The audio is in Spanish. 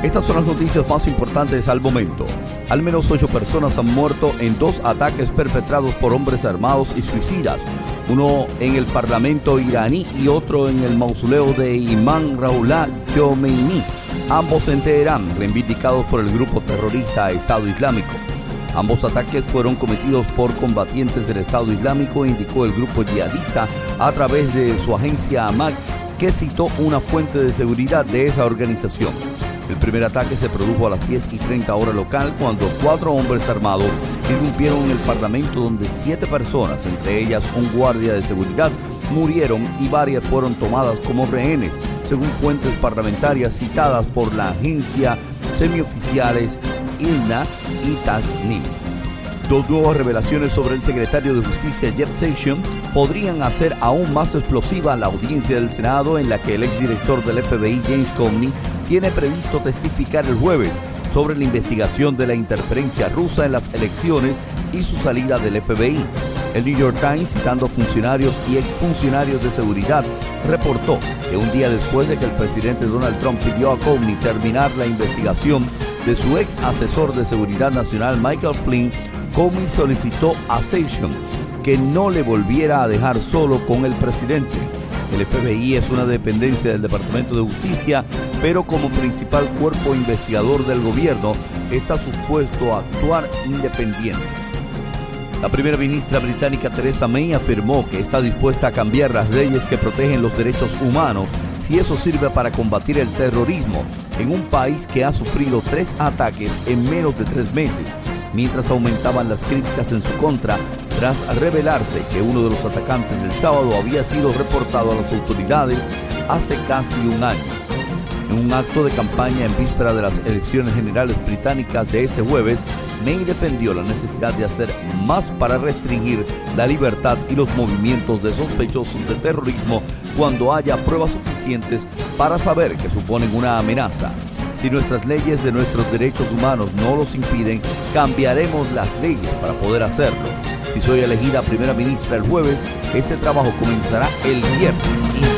Estas son las noticias más importantes al momento. Al menos 8 personas han muerto en 2 ataques perpetrados por hombres armados y suicidas. Uno en el parlamento iraní y otro en el mausoleo de Imam Ruhollah Khomeini, ambos en Teherán, reivindicados por el grupo terrorista Estado Islámico. Ambos ataques fueron cometidos por combatientes del Estado Islámico, indicó el grupo yihadista a través de su agencia Amaq, que citó una fuente de seguridad de esa organización. El primer ataque se produjo a las 10:30 hora local, cuando 4 hombres armados irrumpieron en el parlamento, donde 7 personas, entre ellas un guardia de seguridad, murieron y varias fueron tomadas como rehenes, según fuentes parlamentarias citadas por la agencia semioficiales IRNA y Tasnim. 2 nuevas revelaciones sobre el secretario de Justicia Jeff Sessions podrían hacer aún más explosiva la audiencia del Senado, en la que el exdirector del FBI, James Comey, tiene previsto testificar el jueves sobre la investigación de la interferencia rusa en las elecciones y su salida del FBI. El New York Times, citando funcionarios y exfuncionarios de seguridad, reportó que un día después de que el presidente Donald Trump pidió a Comey terminar la investigación de su ex asesor de seguridad nacional Michael Flynn, Comey solicitó a Sessions que no le volviera a dejar solo con el presidente. El FBI es una dependencia del Departamento de Justicia, pero como principal cuerpo investigador del gobierno, está supuesto a actuar independiente. La primera ministra británica Theresa May afirmó que está dispuesta a cambiar las leyes que protegen los derechos humanos si eso sirve para combatir el terrorismo en un país que ha sufrido 3 ataques en menos de 3 meses, mientras aumentaban las críticas en su contra tras revelarse que uno de los atacantes del sábado había sido reportado a las autoridades hace casi un año. En un acto de campaña en víspera de las elecciones generales británicas de este jueves, May defendió la necesidad de hacer más para restringir la libertad y los movimientos de sospechosos de terrorismo cuando haya pruebas suficientes para saber que suponen una amenaza. Si nuestras leyes de nuestros derechos humanos no los impiden, cambiaremos las leyes para poder hacerlo. Si soy elegida primera ministra el jueves, este trabajo comenzará el viernes.